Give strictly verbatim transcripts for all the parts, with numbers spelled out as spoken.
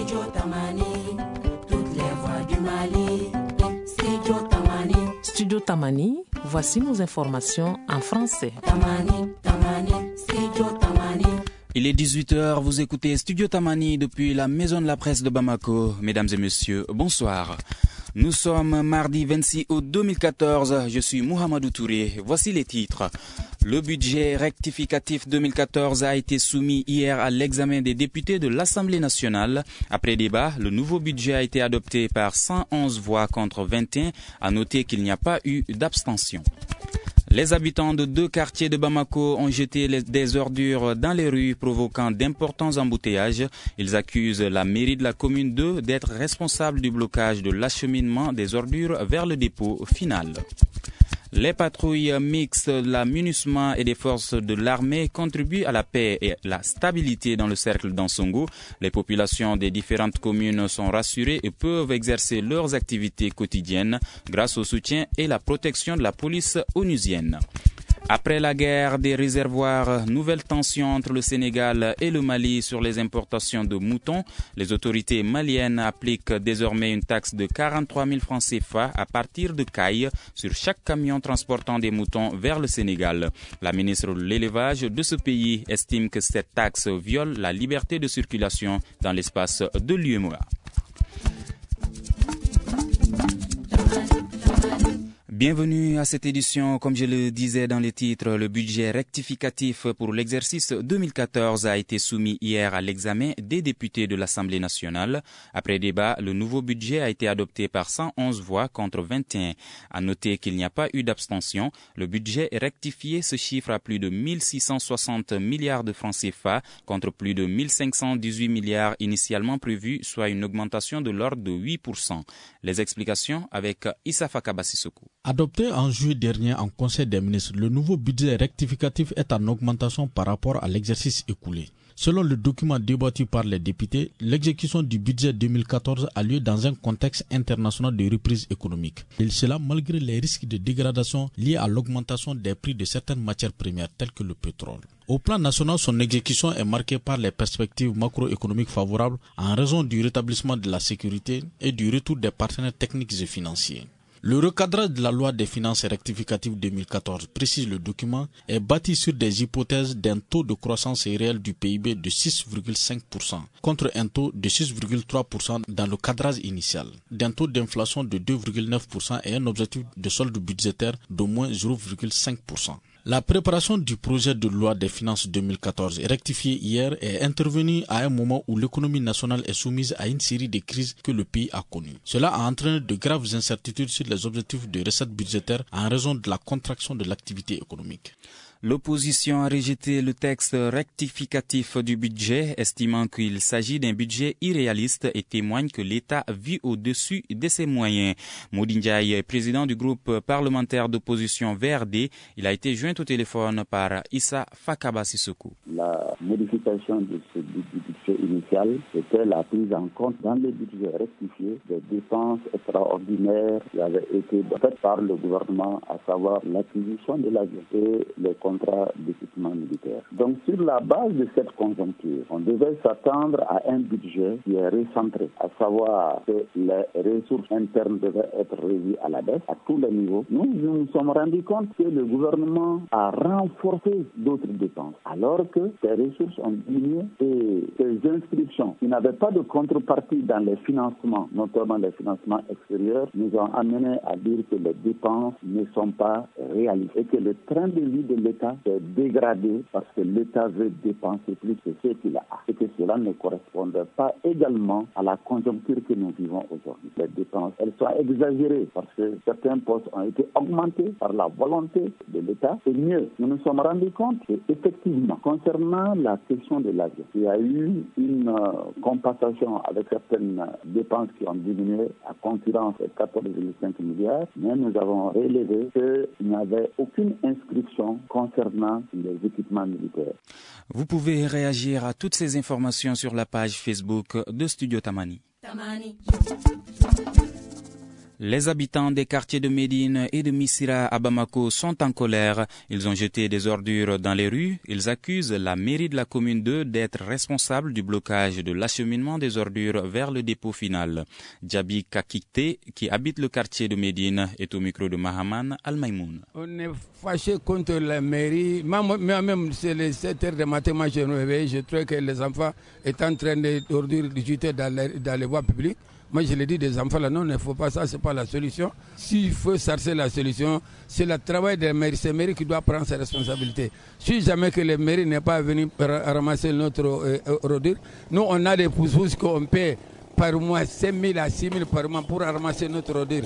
Studio Tamani, toutes les voix du Mali. Studio Tamani. Studio Tamani, voici nos informations en français. Tamani, Tamani, Studio Tamani. Il est dix-huit heures, vous écoutez Studio Tamani depuis la Maison de la Presse de Bamako. Mesdames et messieurs, bonsoir. Nous sommes mardi vingt-six août deux mille quatorze, je suis Mohamedou Touré. Voici les titres. Le budget rectificatif deux mille quatorze a été soumis hier à l'examen des députés de l'Assemblée nationale. Après débat, le nouveau budget a été adopté par cent onze voix contre vingt et un. À noter qu'il n'y a pas eu d'abstention. Les habitants de deux quartiers de Bamako ont jeté les, des ordures dans les rues, provoquant d'importants embouteillages. Ils accusent la mairie de la commune deux d'être responsable du blocage de l'acheminement des ordures vers le dépôt final. Les patrouilles mixtes de la MINUSMA et des forces de l'armée contribuent à la paix et la stabilité dans le cercle d'Ansongo. Les populations des différentes communes sont rassurées et peuvent exercer leurs activités quotidiennes grâce au soutien et la protection de la police onusienne. Après la guerre des réservoirs, nouvelle tension entre le Sénégal et le Mali sur les importations de moutons. Les autorités maliennes appliquent désormais une taxe de quarante-trois mille francs C F A à partir de Caille sur chaque camion transportant des moutons vers le Sénégal. La ministre de l'élevage de ce pays estime que cette taxe viole la liberté de circulation dans l'espace de l'U E M O A. Bienvenue à cette édition. Comme je le disais dans les titres, le budget rectificatif pour l'exercice deux mille quatorze a été soumis hier à l'examen des députés de l'Assemblée nationale. Après débat, le nouveau budget a été adopté par cent onze voix contre vingt et un. À noter qu'il n'y a pas eu d'abstention. Le budget rectifié se chiffre à plus de mille six cent soixante milliards de francs C F A contre plus de mille cinq cent dix-huit milliards initialement prévus, soit une augmentation de l'ordre de huit pour cent. Les explications avec Issa Fakaba Sissoko. Adopté en juillet dernier en Conseil des ministres, le nouveau budget rectificatif est en augmentation par rapport à l'exercice écoulé. Selon le document débattu par les députés, l'exécution du budget deux mille quatorze a lieu dans un contexte international de reprise économique. Et cela malgré les risques de dégradation liés à l'augmentation des prix de certaines matières premières telles que le pétrole. Au plan national, son exécution est marquée par les perspectives macroéconomiques favorables en raison du rétablissement de la sécurité et du retour des partenaires techniques et financiers. Le recadrage de la loi des finances rectificative deux mille quatorze, précise le document, est bâti sur des hypothèses d'un taux de croissance réel du P I B de six virgule cinq pour cent contre un taux de six virgule trois pour cent dans le cadrage initial, d'un taux d'inflation de deux virgule neuf pour cent et un objectif de solde budgétaire d'au moins zéro virgule cinq pour cent. La préparation du projet de loi des finances deux mille quatorze rectifié hier est intervenue à un moment où l'économie nationale est soumise à une série de crises que le pays a connues. Cela a entraîné de graves incertitudes sur les objectifs de recettes budgétaires en raison de la contraction de l'activité économique. L'opposition a rejeté le texte rectificatif du budget, estimant qu'il s'agit d'un budget irréaliste et témoigne que l'État vit au-dessus de ses moyens. Modi Ndiaye est président du groupe parlementaire d'opposition V R D. Il a été joint au téléphone par Issa Fakaba Sissoko. La modification de ce budget initial, c'était la prise en compte dans le budget rectifié des dépenses extraordinaires qui avaient été faites par le gouvernement, à savoir l'acquisition de l'avion et les contrat d'équipement militaire. Donc, sur la base de cette conjoncture, on devait s'attendre à un budget qui est recentré, à savoir que les ressources internes devaient être revues à la baisse à tous les niveaux. Nous nous sommes rendus compte que le gouvernement a renforcé d'autres dépenses, alors que ces ressources ont diminué et ces inscriptions qui n'avaient pas de contrepartie dans les financements, notamment les financements extérieurs, nous ont amené à dire que les dépenses ne sont pas réalistes et que le train de vie de l'État est dégradé parce que l'État veut dépenser plus que ce qu'il a et que cela ne correspond pas également à la conjoncture que nous vivons aujourd'hui. Les dépenses, elles sont exagérées parce que certains postes ont été augmentés par la volonté de l'État. Et mieux, nous nous sommes rendus compte qu'effectivement, concernant la question de l'avion, il y a eu une euh, compensation avec certaines dépenses qui ont diminué à concurrence de quatorze virgule cinq milliards, mais nous avons relevé qu'il n'y avait aucune inscription concernant les équipements militaires. Vous pouvez réagir à toutes ces informations sur la page Facebook de Studio Tamani. Tamani. Les habitants des quartiers de Médine et de Missira à Bamako sont en colère. Ils ont jeté des ordures dans les rues. Ils accusent la mairie de la commune deux d'être responsable du blocage de l'acheminement des ordures vers le dépôt final. Djabi Kakikte, qui habite le quartier de Médine, est au micro de Mahaman Al-Maïmoun. On est fâché contre la mairie. Moi-même, c'est les sept heures de matin, moi je me réveille. Je trouve que les enfants étaient en train d'ordures de jeter dans les, dans les voies publiques. Moi, je l'ai dit des enfants là, non, il ne faut pas ça, ce n'est pas la solution. S'il faut chercher la solution, c'est le travail des mairies. C'est les mairies qui doivent prendre ses responsabilités. Si jamais que les mairies n'est pas venu ramasser notre euh, ordure, nous, on a des pouces qu'on paie par mois cinq mille à six mille par mois pour ramasser notre ordure.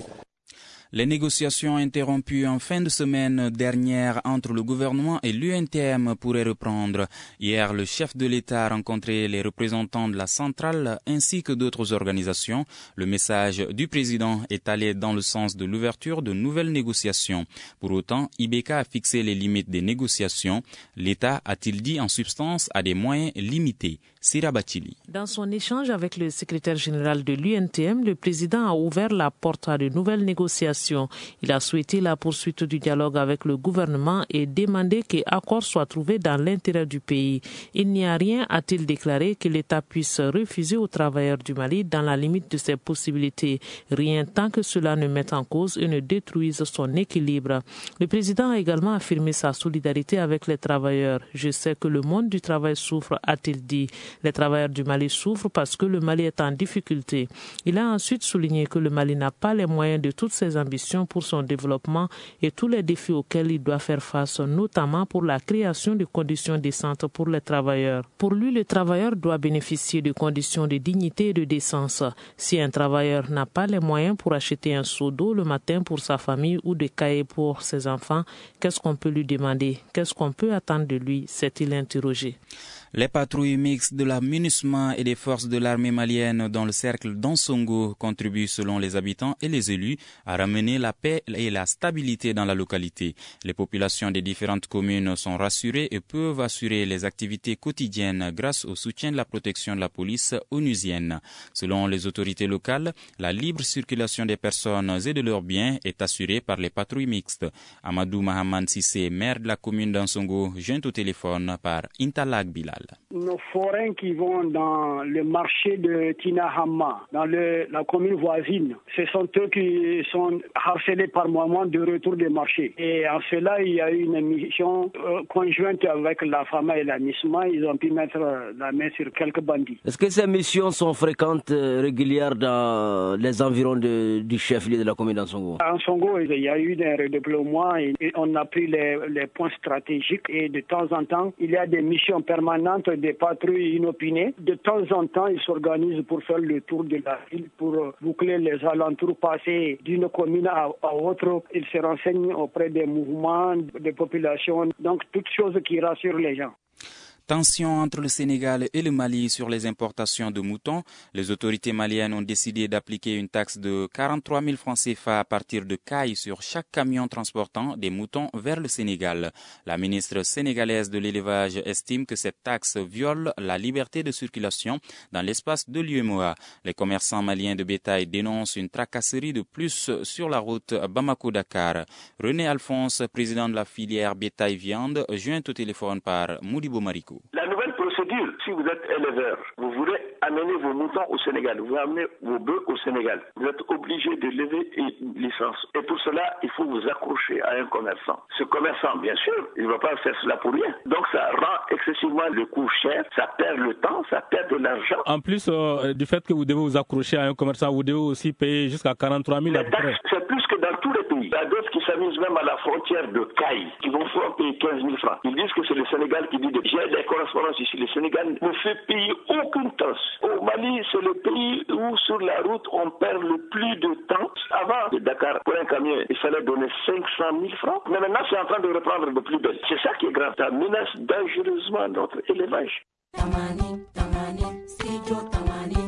Les négociations interrompues en fin de semaine dernière entre le gouvernement et l'U N T M pourraient reprendre. Hier, le chef de l'État a rencontré les représentants de la centrale ainsi que d'autres organisations. Le message du président est allé dans le sens de l'ouverture de nouvelles négociations. Pour autant, I B K a fixé les limites des négociations. L'État, a-t-il dit en substance, a des moyens limités. Sira Bachili. Dans son échange avec le secrétaire général de l'U N T M, le président a ouvert la porte à de nouvelles négociations. Il a souhaité la poursuite du dialogue avec le gouvernement et demandé qu'accord soit trouvé dans l'intérêt du pays. Il n'y a rien, a-t-il déclaré, que l'État puisse refuser aux travailleurs du Mali dans la limite de ses possibilités. Rien tant que cela ne mette en cause et ne détruise son équilibre. Le président a également affirmé sa solidarité avec les travailleurs. Je sais que le monde du travail souffre, a-t-il dit. Les travailleurs du Mali souffrent parce que le Mali est en difficulté. Il a ensuite souligné que le Mali n'a pas les moyens de toutes ses ambitions pour son développement et tous les défis auxquels il doit faire face, notamment pour la création de conditions décentes pour les travailleurs. Pour lui, le travailleur doit bénéficier de conditions de dignité et de décence. Si un travailleur n'a pas les moyens pour acheter un seau d'eau le matin pour sa famille ou des cahiers pour ses enfants, qu'est-ce qu'on peut lui demander? Qu'est-ce qu'on peut attendre de lui? S'est-il interrogé. Les patrouilles mixtes de la MINUSMA et des forces de l'armée malienne dans le cercle d'Ansongo contribuent, selon les habitants et les élus, à ramener la paix et la stabilité dans la localité. Les populations des différentes communes sont rassurées et peuvent assurer les activités quotidiennes grâce au soutien de la protection de la police onusienne. Selon les autorités locales, la libre circulation des personnes et de leurs biens est assurée par les patrouilles mixtes. Amadou Mahaman Sissé, maire de la commune d'Ansongo, joint au téléphone par Intalag Bilal. Nos forains qui vont dans le marché de Tinahama, dans le, la commune voisine, ce sont eux qui sont harcelés par moment de retour des marchés. Et en cela, il y a eu une mission euh, conjointe avec la FAMA et la MISMA. Ils ont pu mettre la main sur quelques bandits. Est-ce que ces missions sont fréquentes, régulières dans les environs de, du chef-lieu de la commune d'Ansongo? À Ansongo, il y a eu des redéploiements et, et on a pris les, les points stratégiques et de temps en temps, il y a des missions permanentes des patrouilles inopinées. De temps en temps, ils s'organisent pour faire le tour de la ville, pour boucler les alentours, passer d'une commune à, à autre. Ils se renseignent auprès des mouvements, des populations, donc toutes choses qui rassurent les gens. Tension entre le Sénégal et le Mali sur les importations de moutons. Les autorités maliennes ont décidé d'appliquer une taxe de quarante-trois mille francs C F A à partir de cailles sur chaque camion transportant des moutons vers le Sénégal. La ministre sénégalaise de l'élevage estime que cette taxe viole la liberté de circulation dans l'espace de l'U E M O A. Les commerçants maliens de bétail dénoncent une tracasserie de plus sur la route Bamako-Dakar. René Alphonse, président de la filière bétail-viande, joint au téléphone par Modibo Mariko. La nouvelle procédure, si vous êtes éleveur, vous voulez amener vos moutons au Sénégal, vous voulez amener vos bœufs au Sénégal, vous êtes obligé de lever une licence. Et pour cela, il faut vous accrocher à un commerçant. Ce commerçant, bien sûr, il ne va pas faire cela pour rien. Donc ça rend excessivement le coût cher, ça perd le temps, ça perd de l'argent. En plus euh, du fait que vous devez vous accrocher à un commerçant, vous devez aussi payer jusqu'à quarante-trois mille à peu près. C'est plus que dans tous les pays. Il y a d'autres qui s'amusent même à la frontière de Caille, qui vont faire payer quinze mille francs. Ils disent que c'est le Sénégal qui dit de... J'ai des correspondances ici. Le Sénégal ne fait payer aucune taxe. Au Mali, c'est le pays où sur la route on perd le plus de temps. Avant de Dakar, pour un camion, il fallait donner cinq cent mille francs. Mais maintenant, c'est en train de reprendre de plus belle. C'est ça qui est grave. Ça menace dangereusement notre élevage. Tamani, tamani, studio tamani.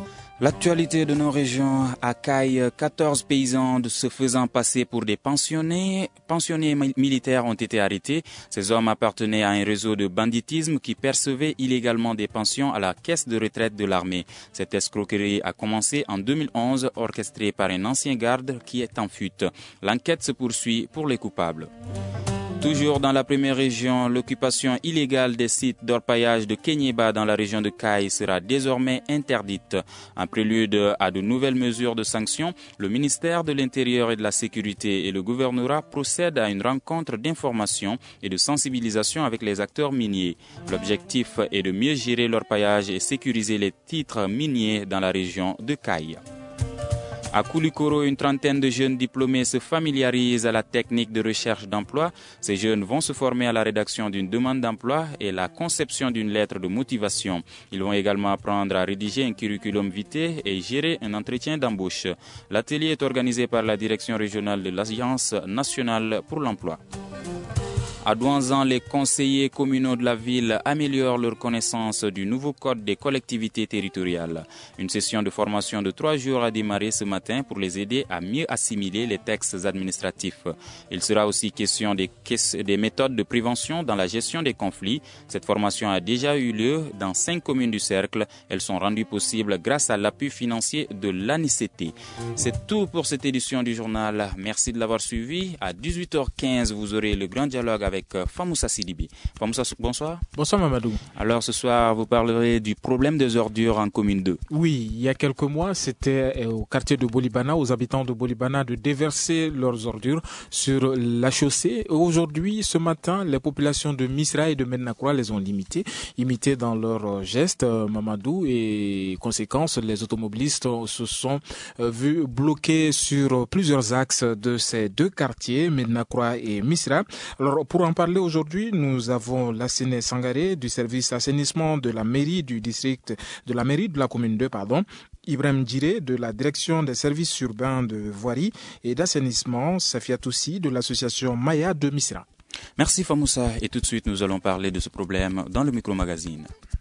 L'actualité de nos régions accueille quatorze paysans de se faisant passer pour des pensionnés. Pensionnés militaires ont été arrêtés. Ces hommes appartenaient à un réseau de banditisme qui percevait illégalement des pensions à la caisse de retraite de l'armée. Cette escroquerie a commencé en deux mille onze, orchestrée par un ancien garde qui est en fuite. L'enquête se poursuit pour les coupables. Toujours dans la première région, l'occupation illégale des sites d'orpaillage de Kenyeba dans la région de Kai sera désormais interdite. En prélude à de nouvelles mesures de sanctions, le ministère de l'Intérieur et de la Sécurité et le gouvernorat procèdent à une rencontre d'information et de sensibilisation avec les acteurs miniers. L'objectif est de mieux gérer l'orpaillage et sécuriser les titres miniers dans la région de Kai. À Koulikoro, une trentaine de jeunes diplômés se familiarisent à la technique de recherche d'emploi. Ces jeunes vont se former à la rédaction d'une demande d'emploi et la conception d'une lettre de motivation. Ils vont également apprendre à rédiger un curriculum vitae et gérer un entretien d'embauche. L'atelier est organisé par la direction régionale de l'Agence nationale pour l'emploi. À Douanzan, les conseillers communaux de la ville améliorent leur connaissance du nouveau code des collectivités territoriales. Une session de formation de trois jours a démarré ce matin pour les aider à mieux assimiler les textes administratifs. Il sera aussi question des, des méthodes de prévention dans la gestion des conflits. Cette formation a déjà eu lieu dans cinq communes du cercle. Elles sont rendues possibles grâce à l'appui financier de l'A N I C T. C'est tout pour cette édition du journal. Merci de l'avoir suivi. À dix-huit heures quinze, vous aurez le grand dialogue avec avec Famoussa Sidibé. Famoussa, bonsoir. Bonsoir Mamadou. Alors ce soir, vous parlerez du problème des ordures en commune deux. Oui, il y a quelques mois, c'était au quartier de Bolibana, aux habitants de Bolibana, de déverser leurs ordures sur la chaussée. Aujourd'hui, ce matin, les populations de Misra et de Mednakroa les ont limitées, imitées dans leurs gestes, Mamadou, et conséquence, les automobilistes se sont vus bloqués sur plusieurs axes de ces deux quartiers, Mednakroa et Misra. Alors, pour en parler aujourd'hui, nous avons Lassine Sangaré du service assainissement de la mairie du district, de la mairie de la commune deux, pardon. Ibrahim Djiré de la direction des services urbains de voirie et d'assainissement, Safia Toussi de l'association Maya de Misra. Merci Famoussa et tout de suite nous allons parler de ce problème dans le micro-magazine.